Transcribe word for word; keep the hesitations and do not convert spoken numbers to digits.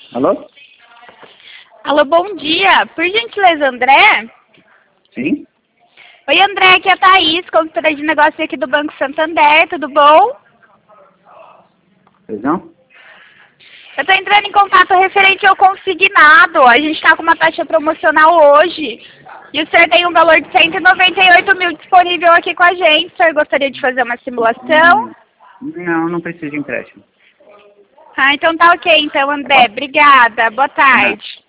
Alô? Alô, bom dia. Por gentileza, André? Sim? Oi, André, aqui é a Thaís, consultora de negócio aqui do Banco Santander, tudo bom? Pois não? Eu estou entrando em contato referente ao consignado. A gente está com uma taxa promocional hoje. E o senhor tem um valor de cento e noventa e oito mil disponível aqui com a gente. O senhor gostaria de fazer uma simulação? Hum, Não, não preciso de empréstimo. Ah, então tá ok, então, André. Obrigada. Boa Não. tarde.